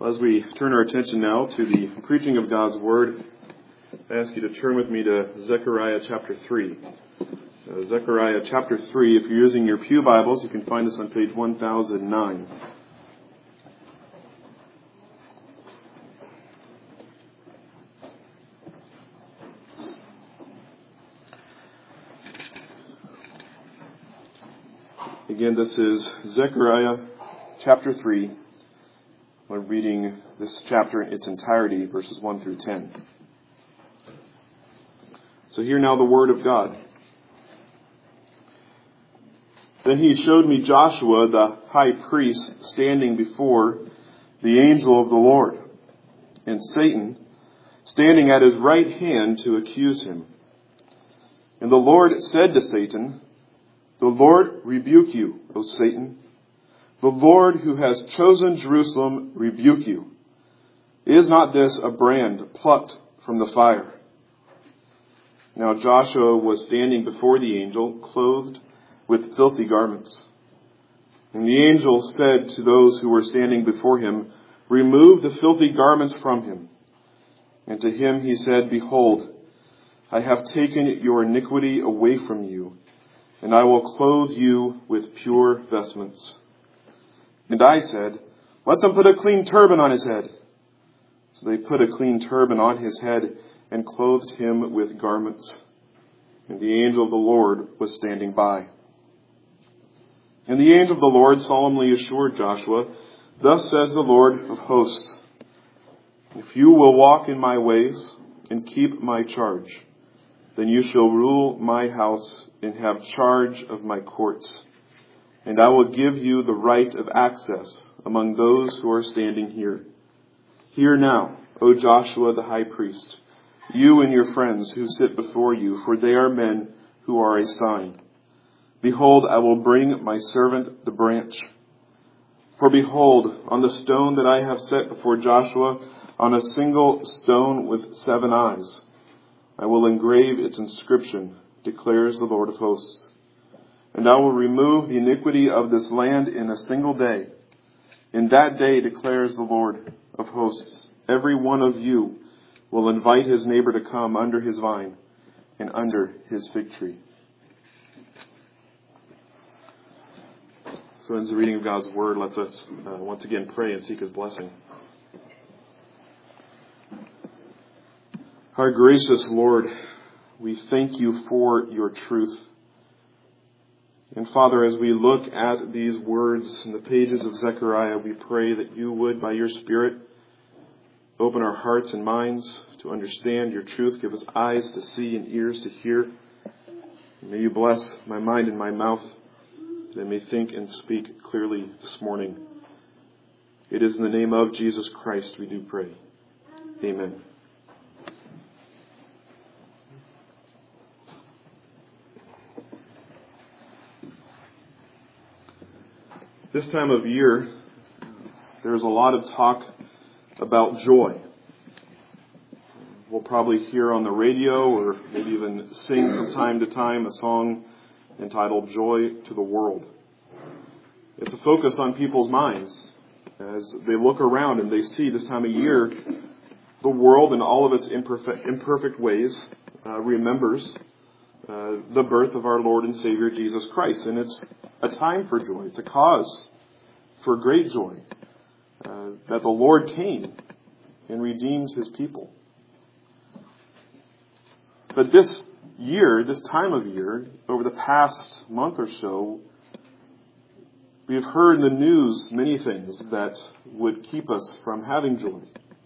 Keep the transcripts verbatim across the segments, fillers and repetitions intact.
As we turn our attention now to the preaching of God's Word, I ask you to turn with me to Zechariah chapter three. Uh, Zechariah chapter three, if you're using your pew Bibles, you can find this on page one thousand nine. Again, this is Zechariah chapter three. We're reading this chapter in its entirety, verses one through ten. So hear now the word of God. Then he showed me Joshua, the high priest, standing before the angel of the Lord, and Satan standing at his right hand to accuse him. And the Lord said to Satan, "The Lord rebuke you, O Satan. The Lord who has chosen Jerusalem rebuke you. Is not this a brand plucked from the fire?" Now Joshua was standing before the angel, clothed with filthy garments. And the angel said to those who were standing before him, "Remove the filthy garments from him." And to him he said, "Behold, I have taken your iniquity away from you, and I will clothe you with pure vestments." And I said, "Let them put a clean turban on his head." So they put a clean turban on his head and clothed him with garments. And the angel of the Lord was standing by. And the angel of the Lord solemnly assured Joshua, "Thus says the Lord of hosts, if you will walk in my ways and keep my charge, then you shall rule my house and have charge of my courts. And I will give you the right of access among those who are standing here. Hear now, O Joshua the high priest, you and your friends who sit before you, for they are men who are a sign. Behold, I will bring my servant the branch. For behold, on the stone that I have set before Joshua, on a single stone with seven eyes, I will engrave its inscription, declares the Lord of hosts. And I will remove the iniquity of this land in a single day. In that day, declares the Lord of hosts, every one of you will invite his neighbor to come under his vine and under his fig tree." So in the reading of God's Word, let us uh, once again pray and seek His blessing. Our gracious Lord, we thank you for your truth. And Father, as we look at these words in the pages of Zechariah, we pray that you would, by your Spirit, open our hearts and minds to understand your truth. Give us eyes to see and ears to hear. And may you bless my mind and my mouth, that I may think and speak clearly this morning. It is in the name of Jesus Christ we do pray. Amen. This time of year, there's a lot of talk about joy. We'll probably hear on the radio or maybe even sing from time to time a song entitled "Joy to the World." It's a focus on people's minds as they look around and they see this time of year the world in all of its imperfect, imperfect ways uh, remembers uh, the birth of our Lord and Savior Jesus Christ. And it's a time for joy. It's a cause for great joy uh, that the Lord came and redeemed his people. But this year, this time of year, over the past month or so, we have heard in the news many things that would keep us from having joy.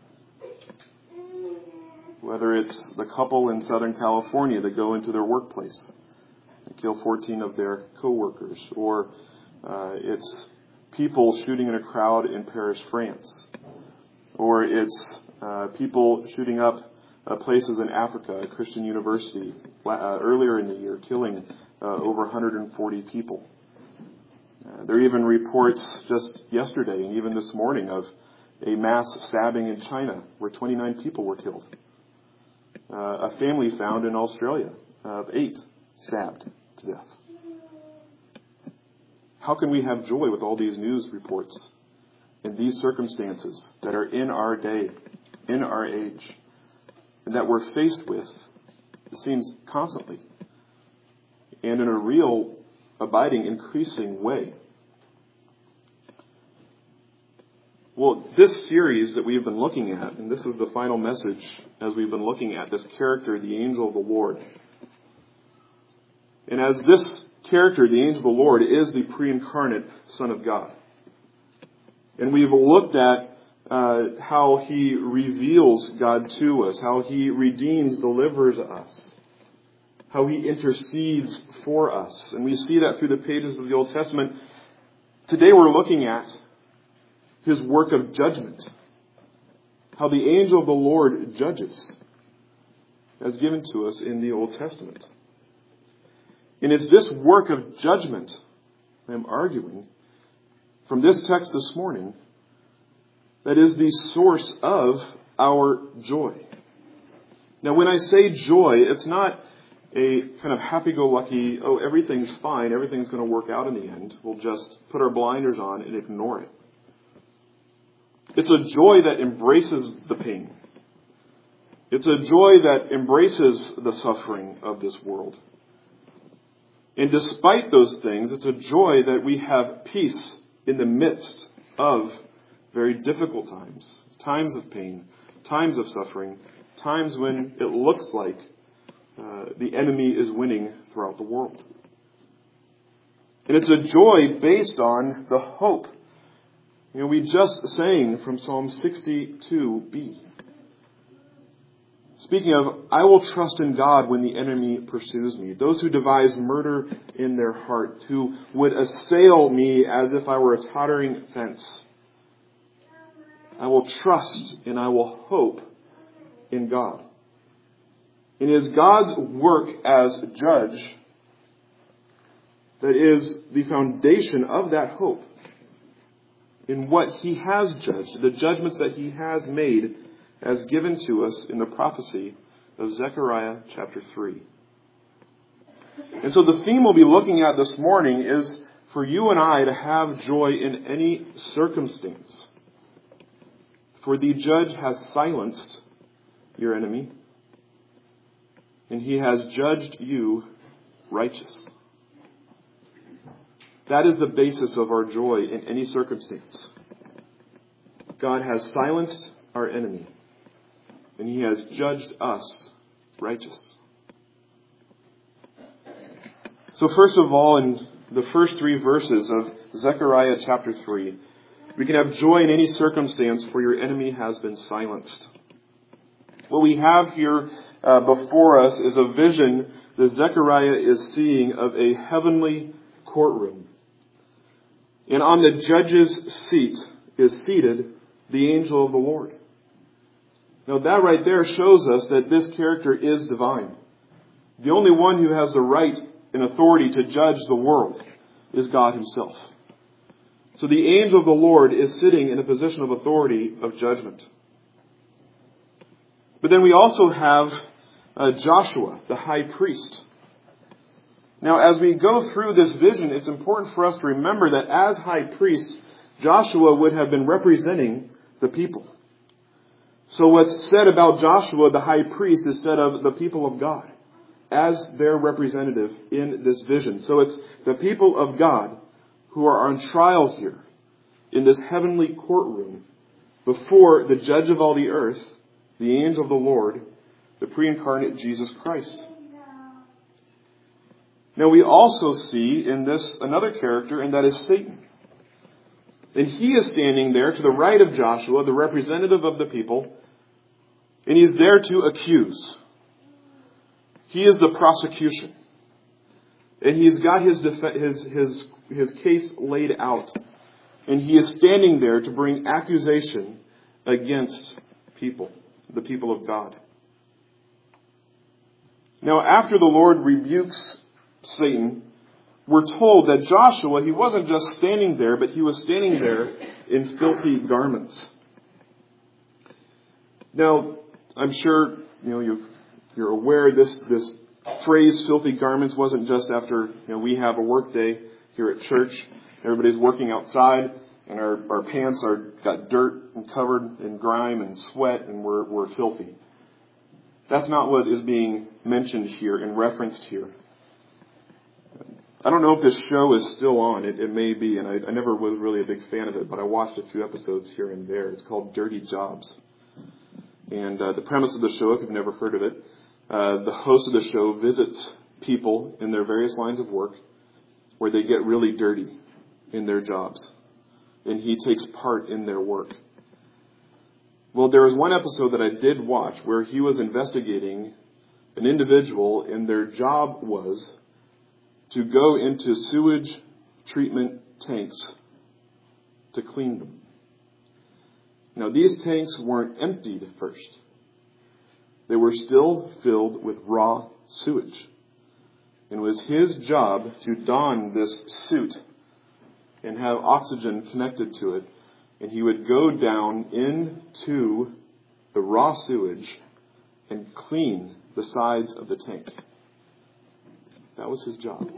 Whether it's the couple in Southern California that go into their workplace and kill fourteen of their co-workers, or uh, it's people shooting in a crowd in Paris, France, or it's uh, people shooting up uh, places in Africa, a Christian university, uh, earlier in the year, killing uh, over one hundred forty people. Uh, there are even reports just yesterday and even this morning of a mass stabbing in China where twenty-nine people were killed. Uh, a family found in Australia of eight stabbed to death. How can we have joy with all these news reports in these circumstances that are in our day, in our age, and that we're faced with, it seems constantly, and in a real, abiding, increasing way. Well, this series that we've been looking at, and this is the final message as we've been looking at this character, the angel of the Lord. And as this character, the angel of the Lord, is the pre-incarnate Son of God. And we've looked at uh, how He reveals God to us, how He redeems, delivers us, how He intercedes for us. And we see that through the pages of the Old Testament. Today we're looking at His work of judgment, how the angel of the Lord judges, as given to us in the Old Testament. And it's this work of judgment, I'm arguing, from this text this morning, that is the source of our joy. Now, when I say joy, it's not a kind of happy-go-lucky, oh, everything's fine, everything's going to work out in the end. We'll just put our blinders on and ignore it. It's a joy that embraces the pain. It's a joy that embraces the suffering of this world. And despite those things, it's a joy that we have peace in the midst of very difficult times, times of pain, times of suffering, times when it looks like uh, the enemy is winning throughout the world. And it's a joy based on the hope. You know, we just sang from Psalm sixty-two b. Speaking of, I will trust in God when the enemy pursues me. Those who devise murder in their heart, who would assail me as if I were a tottering fence. I will trust and I will hope in God. It is God's work as judge that is the foundation of that hope in what He has judged, the judgments that He has made as given to us in the prophecy of Zechariah chapter three. And so the theme we'll be looking at this morning is for you and I to have joy in any circumstance. For the judge has silenced your enemy, and He has judged you righteous. That is the basis of our joy in any circumstance. God has silenced our enemy, and He has judged us righteous. So first of all, in the first three verses of Zechariah chapter three, we can have joy in any circumstance, for your enemy has been silenced. What we have here uh, before us is a vision that Zechariah is seeing of a heavenly courtroom. And on the judge's seat is seated the angel of the Lord. Now that right there shows us that this character is divine. The only one who has the right and authority to judge the world is God Himself. So the angel of the Lord is sitting in a position of authority of judgment. But then we also have uh, Joshua, the high priest. Now, as we go through this vision, it's important for us to remember that as high priest, Joshua would have been representing the people. So what's said about Joshua, the high priest, is said of the people of God as their representative in this vision. So it's the people of God who are on trial here in this heavenly courtroom before the judge of all the earth, the angel of the Lord, the pre-incarnate Jesus Christ. Now we also see in this another character, and that is Satan. And he is standing there to the right of Joshua, the representative of the people, and he's there to accuse. He is the prosecution. And he's got his, def- his, his, his case laid out. And he is standing there to bring accusation against people, the people of God. Now, after the Lord rebukes Satan, we're told that Joshua, he wasn't just standing there, but he was standing there in filthy garments. Now, I'm sure you know you've, you're aware this this phrase "filthy garments" wasn't just after you know we have a work day here at church. Everybody's working outside, and our, our pants are got dirt and covered in grime and sweat, and we're, we're filthy. That's not what is being mentioned here and referenced here. I don't know if this show is still on. It, it may be, and I, I never was really a big fan of it, but I watched a few episodes here and there. It's called Dirty Jobs. And uh, the premise of the show, if you've never heard of it, uh, the host of the show visits people in their various lines of work where they get really dirty in their jobs. And he takes part in their work. Well, there was one episode that I did watch where he was investigating an individual, and their job was to go into sewage treatment tanks to clean them. Now, these tanks weren't emptied at first. They were still filled with raw sewage. And it was his job to don this suit and have oxygen connected to it. And he would go down into the raw sewage and clean the sides of the tank. That was his job.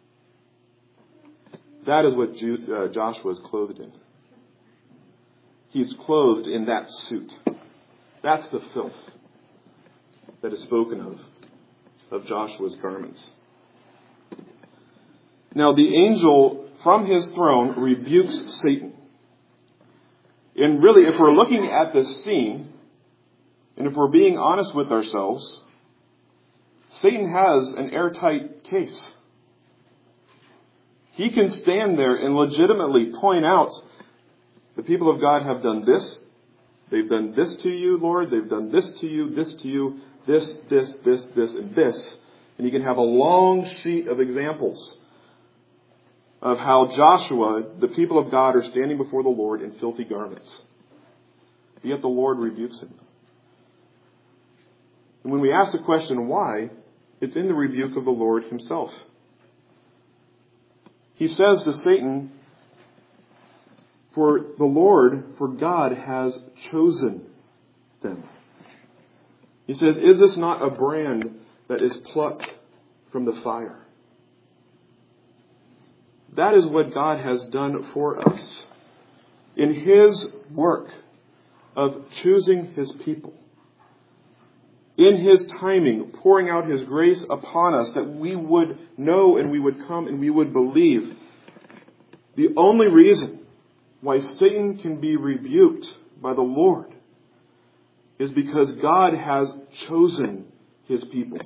That is what Ju- uh, Joshua is clothed in. He is clothed in that suit. That's the filth that is spoken of, of Joshua's garments. Now the angel from his throne rebukes Satan. And really, if we're looking at this scene, and if we're being honest with ourselves, Satan has an airtight case. He can stand there and legitimately point out, the people of God have done this. They've done this to you, Lord. They've done this to you, this to you, this, this, this, this, and this. And he can have a long sheet of examples of how Joshua, the people of God, are standing before the Lord in filthy garments. Yet the Lord rebukes him. And when we ask the question why, it's in the rebuke of the Lord himself. He says to Satan, for the Lord, for God has chosen them. He says, is this not a brand that is plucked from the fire? That is what God has done for us in his work of choosing his people. In his timing, pouring out his grace upon us that we would know and we would come and we would believe. The only reason why Satan can be rebuked by the Lord is because God has chosen his people.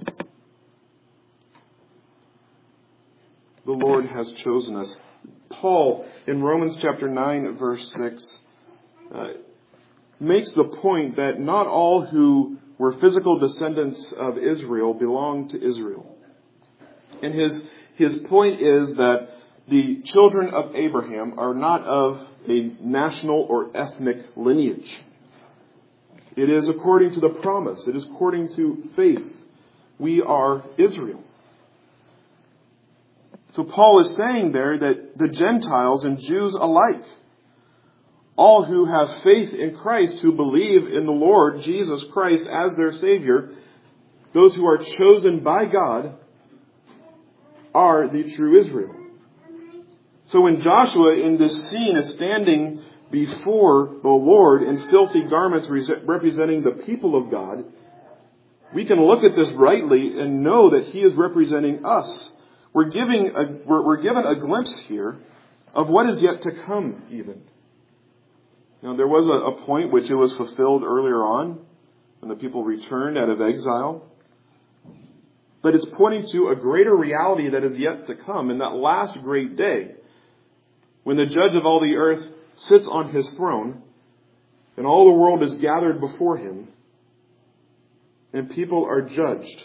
The Lord has chosen us. Paul, in Romans chapter nine, verse six, uh, makes the point that not all who were physical descendants of Israel belong to Israel. And his, his point is that the children of Abraham are not of a national or ethnic lineage. It is according to the promise. It is according to faith. We are Israel. So Paul is saying there that the Gentiles and Jews alike, all who have faith in Christ, who believe in the Lord Jesus Christ as their Savior, those who are chosen by God, are the true Israel. So when Joshua in this scene is standing before the Lord in filthy garments representing the people of God, we can look at this rightly and know that he is representing us. We're giving a, we're, we're given a glimpse here of what is yet to come even. Now there was a, a point which it was fulfilled earlier on when the people returned out of exile. But it's pointing to a greater reality that is yet to come in that last great day, when the judge of all the earth sits on his throne and all the world is gathered before him and people are judged.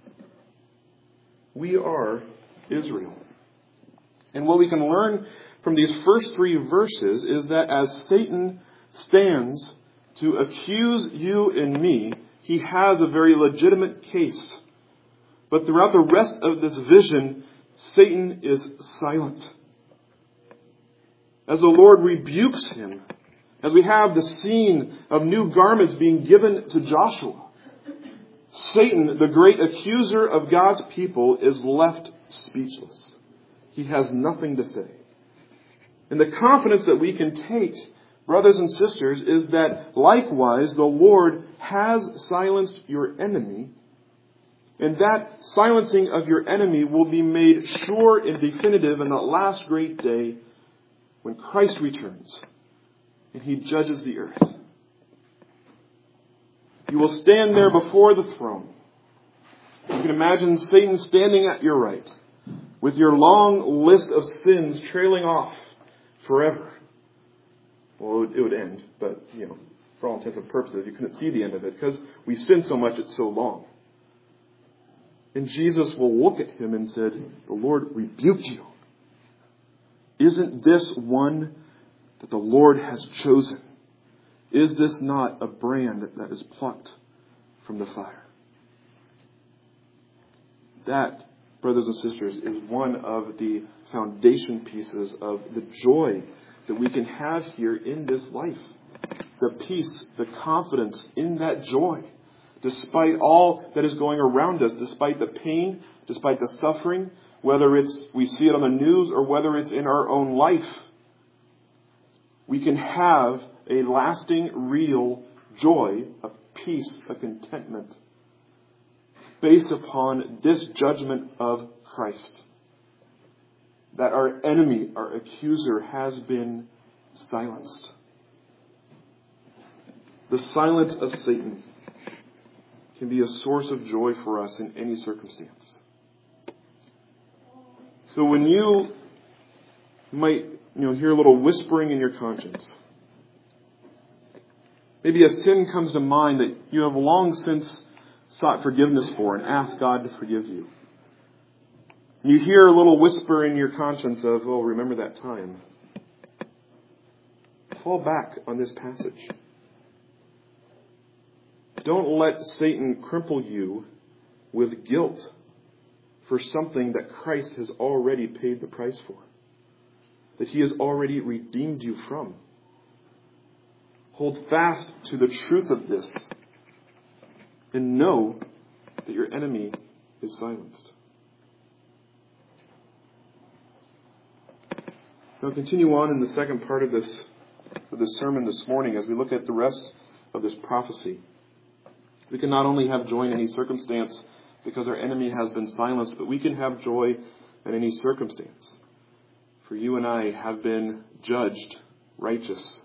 We are Israel. And what we can learn from these first three verses is that as Satan stands to accuse you and me, he has a very legitimate case. But throughout the rest of this vision, Satan is silent. As the Lord rebukes him, as we have the scene of new garments being given to Joshua, Satan, the great accuser of God's people, is left speechless. He has nothing to say. And the confidence that we can take, brothers and sisters, is that likewise the Lord has silenced your enemy, and that silencing of your enemy will be made sure and definitive in that last great day when Christ returns and He judges the earth. You will stand there before the throne. You can imagine Satan standing at your right with your long list of sins trailing off forever. Well, it would end, but, you know, for all intents and purposes, you couldn't see the end of it because we sin so much it's so long. And Jesus will look at him and said, "The Lord rebuked you. Isn't this one that the Lord has chosen? Is this not a brand that is plucked from the fire?" That, brothers and sisters, is one of the foundation pieces of the joy that we can have here in this life. The peace, the confidence in that joy. Despite all that is going around us, despite the pain, despite the suffering, whether it's we see it on the news or whether it's in our own life, we can have a lasting, real joy, a peace, a contentment based upon this judgment of Christ. That our enemy, our accuser, has been silenced. The silence of Satan can be a source of joy for us in any circumstance. So when you might, you know, hear a little whispering in your conscience, maybe a sin comes to mind that you have long since sought forgiveness for and asked God to forgive you. You hear a little whisper in your conscience of, "Oh, remember that time." Fall back on this passage. Don't let Satan cripple you with guilt for something that Christ has already paid the price for, that He has already redeemed you from. Hold fast to the truth of this and know that your enemy is silenced. Now continue on in the second part of this, of this sermon this morning as we look at the rest of this prophecy. We can not only have joy in any circumstance because our enemy has been silenced, but we can have joy in any circumstance. For you and I have been judged righteous.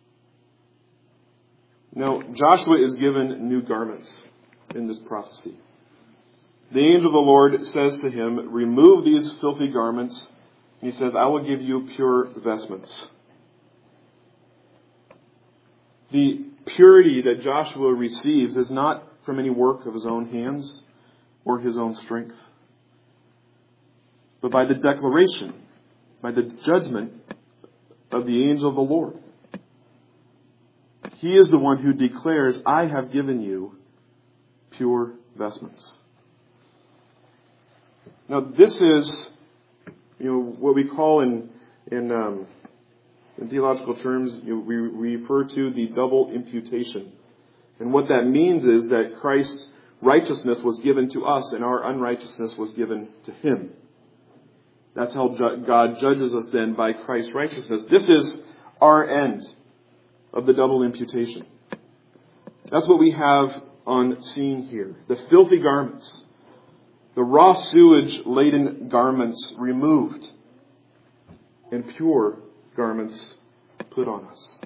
Now, Joshua is given new garments in this prophecy. The angel of the Lord says to him, "Remove these filthy garments." And he says, "I will give you pure vestments." The purity that Joshua receives is not from any work of his own hands or his own strength, but by the declaration, by the judgment of the angel of the Lord. He is the one who declares, "I have given you pure vestments." Now, this is, you know, what we call in in, um, in theological terms, you know, we, we refer to the double imputation. And what that means is that Christ's righteousness was given to us and our unrighteousness was given to Him. That's how ju- God judges us then, by Christ's righteousness. This is our end of the double imputation. That's what we have on scene here. The filthy garments, the raw sewage-laden garments removed, and pure garments put on us.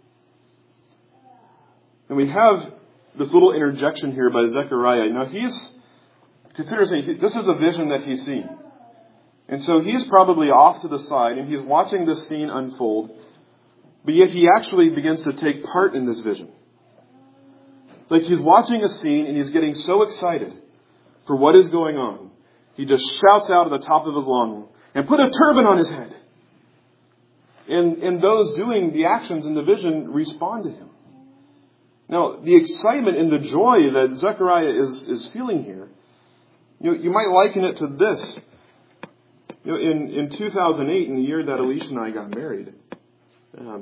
And we have this little interjection here by Zechariah. Now he's, consider saying, this is a vision that he's seen. And so he's probably off to the side and he's watching this scene unfold. But yet he actually begins to take part in this vision. Like he's watching a scene and he's getting so excited for what is going on. He just shouts out at the top of his lungs, "And put a turban on his head." And, and those doing the actions in the vision respond to him. Now, the excitement and the joy that Zechariah is, is feeling here, you know, you might liken it to this. You know, in, in two thousand eight, in the year that Alicia and I got married, um,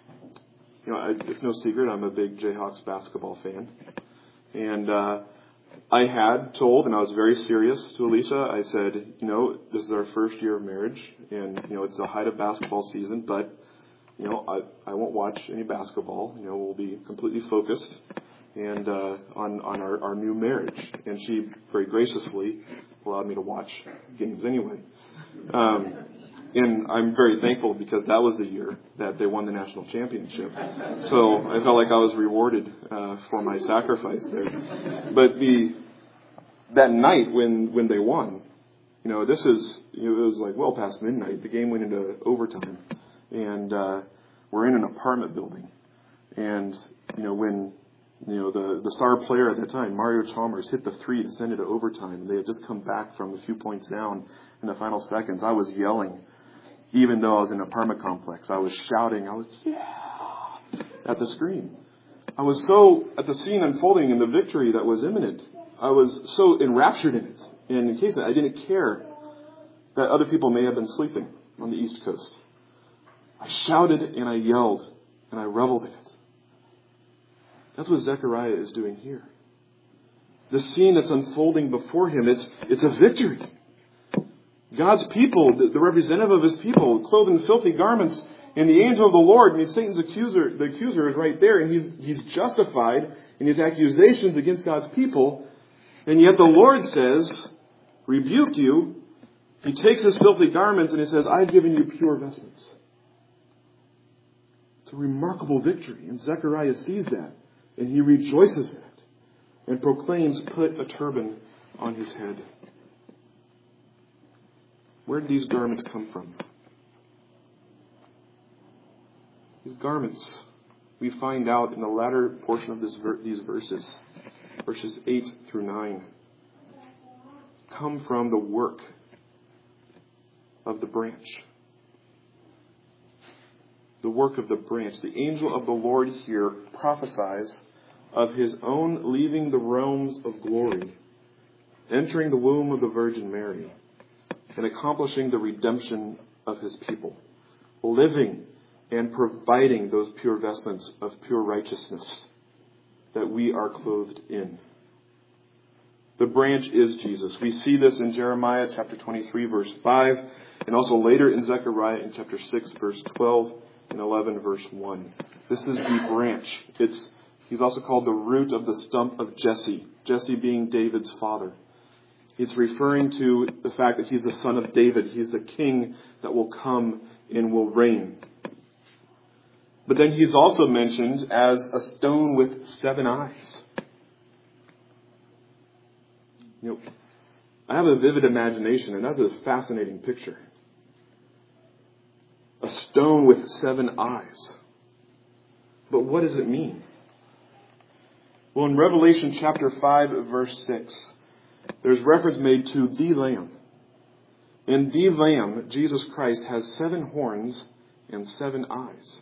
you know, I, it's no secret I'm a big Jayhawks basketball fan. And uh, I had told, and I was very serious to Alicia, I said, you know, this is our first year of marriage, and, you know, it's the height of basketball season, but, you know, I, I won't watch any basketball. You know, we'll be completely focused and uh, on, on our, our new marriage. And she very graciously allowed me to watch games anyway. Um, and I'm very thankful because that was the year that they won the national championship. So I felt like I was rewarded uh, for my sacrifice there. But the that night when, when they won, you know, this is, it was like well past midnight. The game went into overtime. And uh, we're in an apartment building. And, you know, when, you know, the, the star player at the time, Mario Chalmers, hit the three to send it to overtime. They had just come back from a few points down in the final seconds. I was yelling. Even though I was in an apartment complex, I was shouting. I was, yeah, at the screen. I was so, at the scene unfolding and the victory that was imminent, I was so enraptured in it. And in case I didn't care that other people may have been sleeping on the East Coast. I shouted and I yelled and I reveled in it. That's what Zechariah is doing here. The scene that's unfolding before him, it's, it's a victory. God's people, the, the representative of his people, clothed in filthy garments, and the angel of the Lord, I mean, Satan's accuser, the accuser is right there, and he's, he's justified in his accusations against God's people. And yet the Lord says, rebuke you. He takes his filthy garments and he says, I've given you pure vestments. It's a remarkable victory. And Zechariah sees that. And he rejoices in it. And proclaims, put a turban on his head. Where did these garments come from? These garments, we find out in the latter portion of this ver- these verses, verses eight through nine, come from the work of the branch. The work of the branch. The angel of the Lord here prophesies of his own leaving the realms of glory, entering the womb of the Virgin Mary, and accomplishing the redemption of his people, living and providing those pure vestments of pure righteousness that we are clothed in. The branch is Jesus. We see this in Jeremiah chapter twenty-three, verse five, and also later in Zechariah in chapter six, verse twelve, and eleven, verse one. This is the branch. It's He's also called the root of the stump of Jesse, Jesse being David's father. It's referring to the fact that he's the son of David. He's the king that will come and will reign. But then he's also mentioned as a stone with seven eyes. You know, I have a vivid imagination, and that's a fascinating picture. A stone with seven eyes. But what does it mean? Well, in Revelation chapter five, verse six, there's reference made to the Lamb. And the Lamb, Jesus Christ, has seven horns and seven eyes.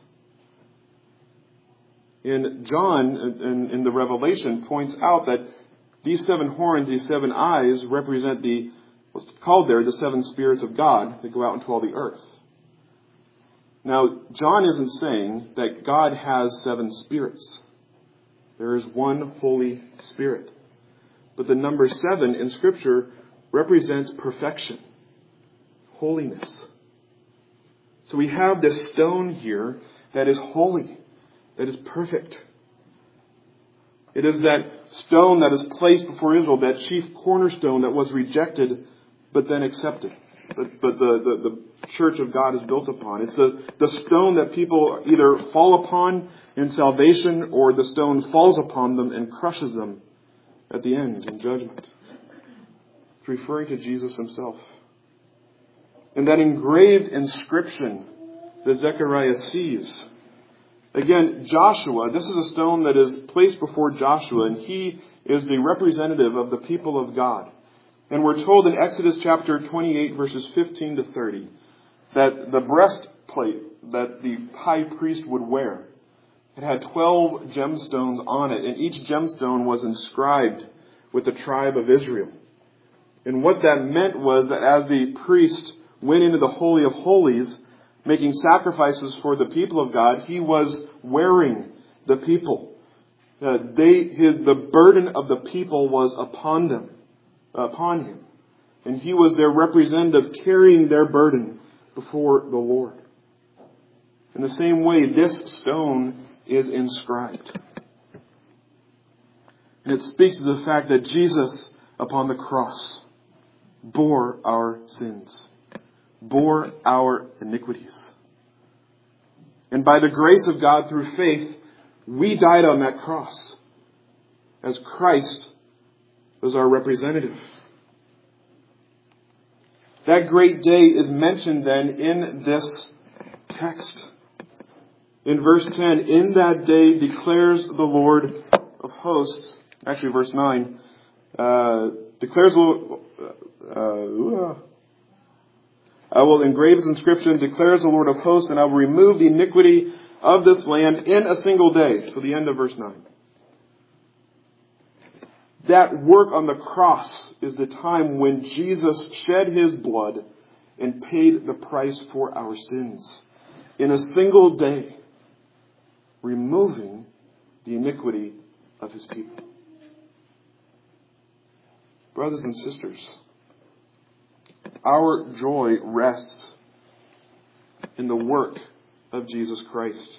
And John, in, in the Revelation, points out that these seven horns, these seven eyes, represent the, what's called there, the seven spirits of God that go out into all the earth. Now, John isn't saying that God has seven spirits. There is one Holy Spirit. But the number seven in Scripture represents perfection, holiness. So we have this stone here that is holy, that is perfect. It is that stone that is placed before Israel, that chief cornerstone that was rejected but then accepted. But, but the, the, the church of God is built upon. It's the, the stone that people either fall upon in salvation, or the stone falls upon them and crushes them at the end in judgment. It's referring to Jesus himself. And that engraved inscription that Zechariah sees. Again, Joshua, this is a stone that is placed before Joshua, and he is the representative of the people of God. And we're told in Exodus chapter twenty-eight, verses fifteen to thirty, that the breastplate that the high priest would wear, it had twelve gemstones on it, and each gemstone was inscribed with the tribe of Israel. And what that meant was that as the priest went into the Holy of Holies, making sacrifices for the people of God, he was wearing the people. Uh, they, his, the burden of the people was upon them, upon him. And he was their representative carrying their burden before the Lord. In the same way, this stone is inscribed. And it speaks to the fact that Jesus, upon the cross, bore our sins, bore our iniquities. And by the grace of God through faith, we died on that cross as Christ was our representative. That great day is mentioned then in this text. In verse ten, in that day declares the Lord of hosts, actually verse nine, uh, declares the Lord, uh, I will engrave his inscription, declares the Lord of hosts, and I will remove the iniquity of this land in a single day. So the end of verse nine. That work on the cross is the time when Jesus shed his blood and paid the price for our sins. In a single day, removing the iniquity of his people. Brothers and sisters, our joy rests in the work of Jesus Christ.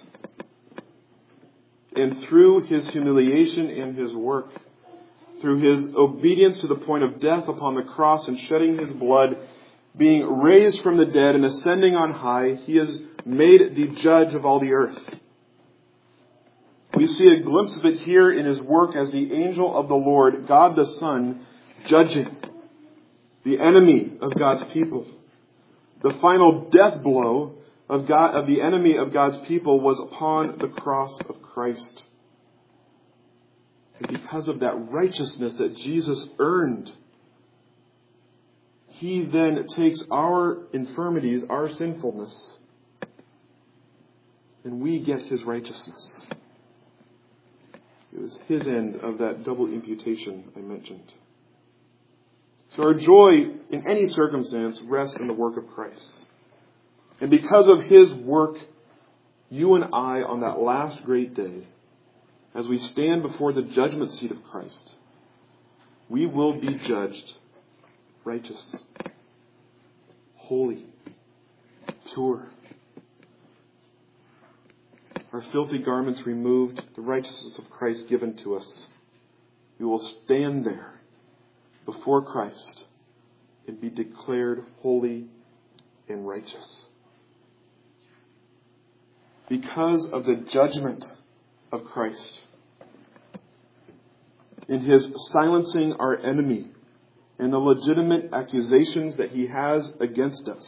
And through his humiliation and his work, through his obedience to the point of death upon the cross and shedding his blood, being raised from the dead and ascending on high, he is made the judge of all the earth. We see a glimpse of it here in his work as the angel of the Lord, God the Son, judging the enemy of God's people. The final death blow of God, of the enemy of God's people, was upon the cross of Christ. And because of that righteousness that Jesus earned, he then takes our infirmities, our sinfulness, and we get his righteousness. It was his end of that double imputation I mentioned. So our joy in any circumstance rests in the work of Christ. And because of his work, you and I on that last great day, as we stand before the judgment seat of Christ, we will be judged righteous, holy, pure. Our filthy garments removed, the righteousness of Christ given to us. We will stand there before Christ and be declared holy and righteous. Because of the judgment of Christ, in his silencing our enemy and the legitimate accusations that he has against us,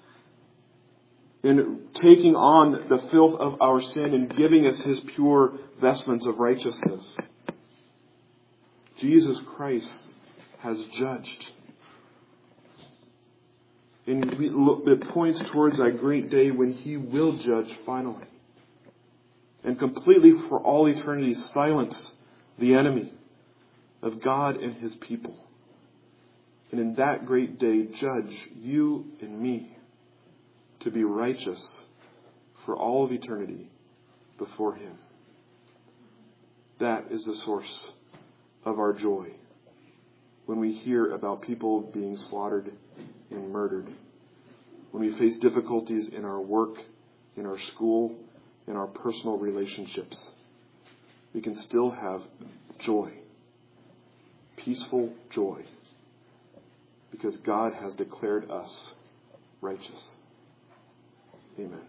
in taking on the filth of our sin and giving us his pure vestments of righteousness, Jesus Christ has judged. And we look, it points towards that great day when he will judge finally and completely for all eternity silence the enemy of God and his people. And in that great day judge you and me to be righteous for all of eternity before him. That is the source of our joy when we hear about people being slaughtered and murdered, when we face difficulties in our work, in our school, in our personal relationships. We can still have joy, peaceful joy, because God has declared us righteous. Amen.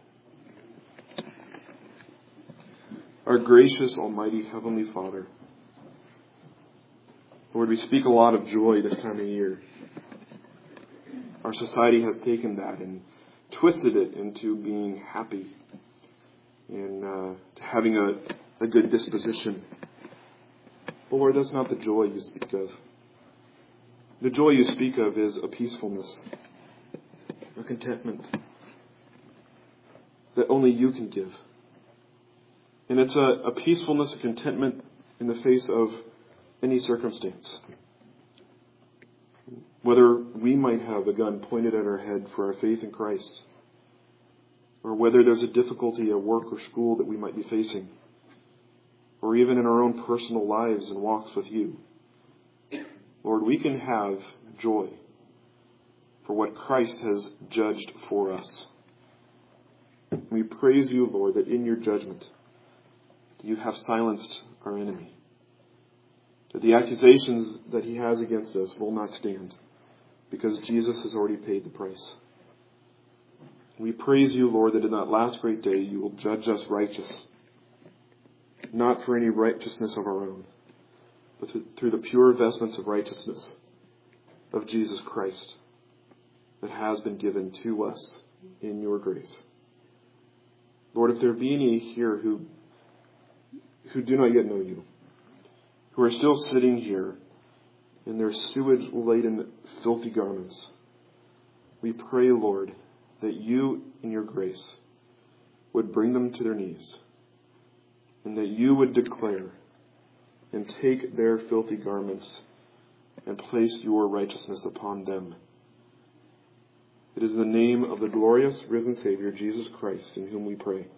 Our gracious, almighty Heavenly Father, Lord, we speak a lot of joy this time of year. Our society has taken that and twisted it into being happy and uh, having a, a good disposition. But Lord, that's not the joy you speak of. The joy you speak of is a peacefulness, a contentment that only you can give. And it's a, a peacefulness, a contentment in the face of any circumstance. Whether we might have a gun pointed at our head for our faith in Christ, or whether there's a difficulty at work or school that we might be facing, or even in our own personal lives and walks with you. Lord, we can have joy for what Christ has judged for us. We praise you, Lord, that in your judgment you have silenced our enemy, that the accusations that he has against us will not stand because Jesus has already paid the price. We praise you, Lord, that in that last great day you will judge us righteous, not for any righteousness of our own, but through the pure vestments of righteousness of Jesus Christ that has been given to us in your grace. Lord, if there be any here who, who do not yet know you, who are still sitting here in their sewage-laden, filthy garments, we pray, Lord, that you, in your grace, would bring them to their knees, and that you would declare and take their filthy garments and place your righteousness upon them. It is in the name of the glorious risen Savior, Jesus Christ, in whom we pray.